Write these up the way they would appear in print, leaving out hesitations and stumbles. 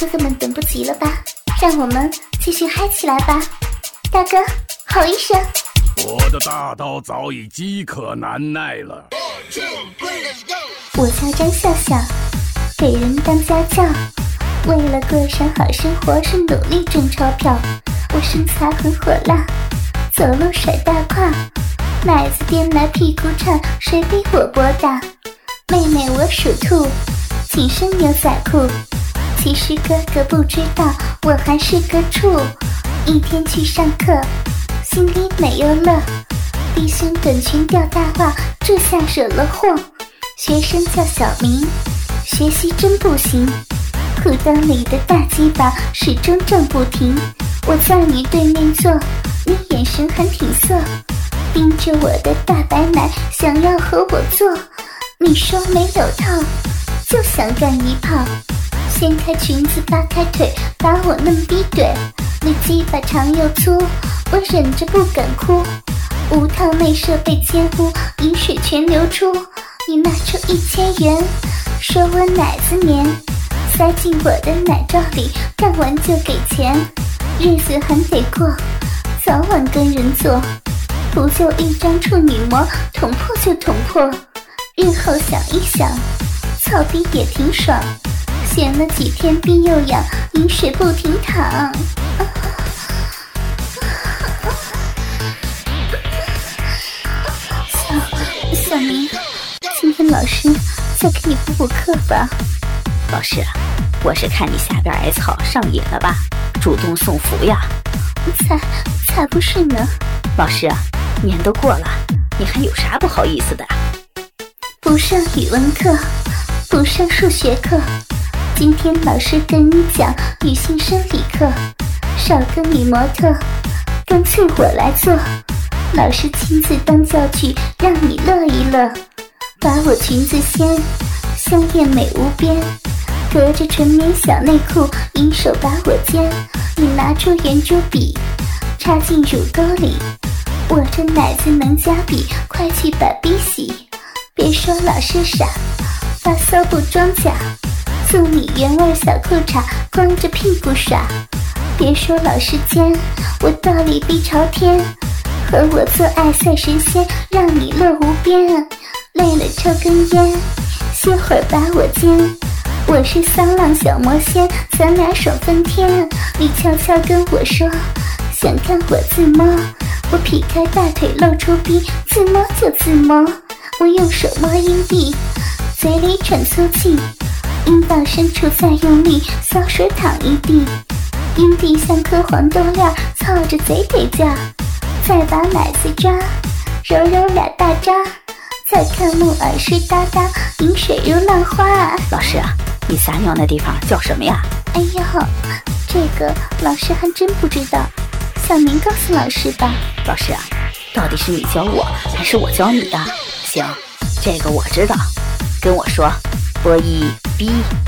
哥哥们等不及了吧？让我们继续嗨起来吧！大哥，吼一声！ 我的大刀早已饥渴难耐了。 我叫张笑笑，给人当家教，为了过上好生活是努力挣钞票。我身材很火辣，走路甩大胯，奶子颠来屁股颤，谁比我波大？妹妹我属兔，紧身牛仔裤。其实哥哥不知道，我还是个处。一天去上课，心里美又乐，低胸短裙吊大袜，这下惹了祸。学生叫小明，学习真不行，裤裆里的大鸡巴始终胀不停。我在你对面坐，你眼神很挺色，盯着我的大白奶，想要和我做。你说没有套，就想干一炮。掀开裙子，扒开腿，把我嫩逼怼。你鸡巴长又粗，我忍着不敢哭。无套内设被奸污，饮水全流出。你拿出1000元，说我奶子黏，塞进我的奶罩里，干完就给钱。日子还得过，早晚跟人做，不就一张处女膜，捅破就捅破。日后想一想，操逼也挺爽，闲了几天逼又痒，饮水不停淌。小明，今天老师再给你补课吧。 老师，我是看你下边挨操上瘾了吧，主动送福呀。 才不是呢。 老师，年都过了，你还有啥不好意思的？ 不上语文课，不上数学课，今天老师跟你讲女性生理课，少个女模特，干脆我来做。老师亲自当教具，让你乐一乐。把我裙子掀，香艳美无边，隔着纯棉小内裤，银手把我肩。你拿出圆珠笔，插进乳沟里，我这奶子能加笔，快去把逼洗。别说老师傻，发骚不装假，送你原味小裤衩，光着屁股耍。别说老师奸，我倒立逼朝天，和我做爱赛神仙，让你乐无边。累了抽根烟，歇会儿把我煎。我是骚浪小魔仙，咱俩爽翻天。你悄悄跟我说，想看我自摸，我劈开大腿露出逼，自摸就自摸。我用手摸阴蒂，嘴里喘粗气，阴道深处再用力，骚水淌一地。阴蒂像颗黄豆链，操着贼得劲。再把奶子抓，揉揉俩大渣，再看木耳湿哒哒，饮水如浪花。 老师啊，你撒尿那地方叫什么呀？ 哎呦，这个老师还真不知道，小明告诉老师吧。 老师啊，到底是你教我还是我教你的？行，这个我知道，跟我说波一逼。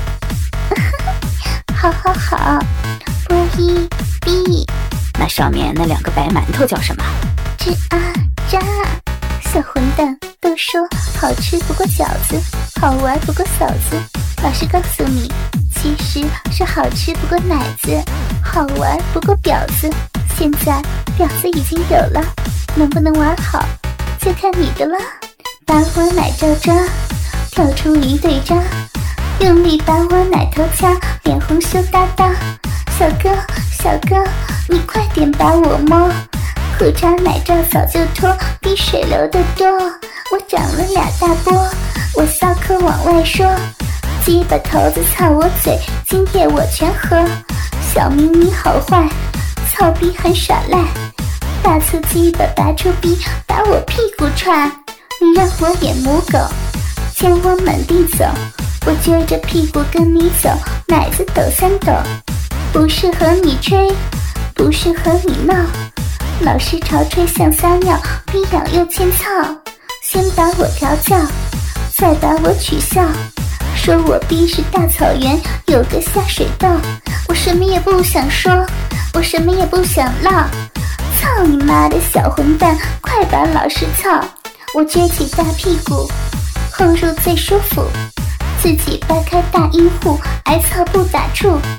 好好好，波一逼。 那上面那2个白馒头叫什么？ 吱啊喳。小混蛋，都说好吃不过饺子，好玩不过嫂子。老师告诉你，其实是好吃不过奶子，好玩不过婊子。现在婊子已经有了，能不能玩好就看你的了。把我奶罩抓，跳出一对渣，用力把我奶头掐，脸红羞答答。小哥小哥，你快点把我摸，裤衩奶罩早就脱，比水流得多。我长了2大波，我骚口往外说，鸡巴头子操我嘴，今夜我全喝。小明你好坏，操逼很耍赖，大粗鸡巴拔出逼，把我屁股踹。你让我演母狗，牵我满地走，我撅着屁股跟你走，奶子抖3抖。不是和你吹，不是和你闹，老是潮吹像撒尿，逼痒又欠操。先把我调教，再把我取笑，说我逼是大草原，有个下水道。我什么也不想说，我什么也不想唠。操你妈的小混蛋，快把老师操！我撅起大屁股，后入最舒服，自己掰开大阴户，挨操不打怵。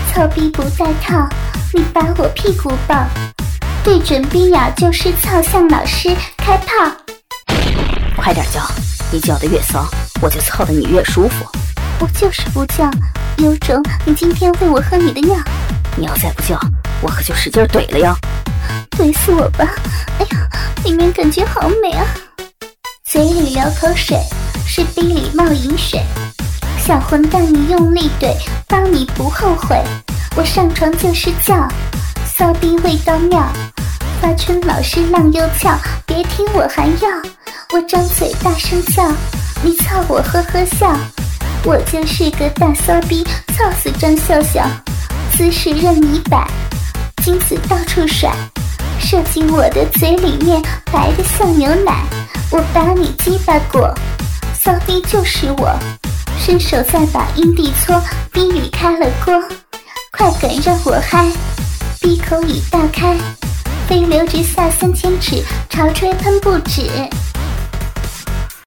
操逼不带套，你把我屁股抱，对准逼眼就是操，向老师开炮。 快点叫，你叫的越骚，我就操的你越舒服。 我就是不叫，有种你今天喂我喝你的尿。 你要再不叫，我可就使劲怼了呀！ 怼死我吧！哎呀，里面感觉好美啊，嘴里流口水，是逼里冒银水。小混蛋，你用力怼，帮你不后悔。我上床就是叫，骚逼味道妙。发春老师浪又翘，别听我还要。我张嘴大声叫，你操我呵呵笑。我就是个大骚逼，操死张笑笑。姿势任你摆，精子到处甩，射进我的嘴里面，白的像牛奶。我把你鸡巴裹，骚逼就是我。伸手再把阴蒂搓，逼里开了锅，快感让我嗨，闭口已大开，飞流直下3000尺，潮吹喷不止。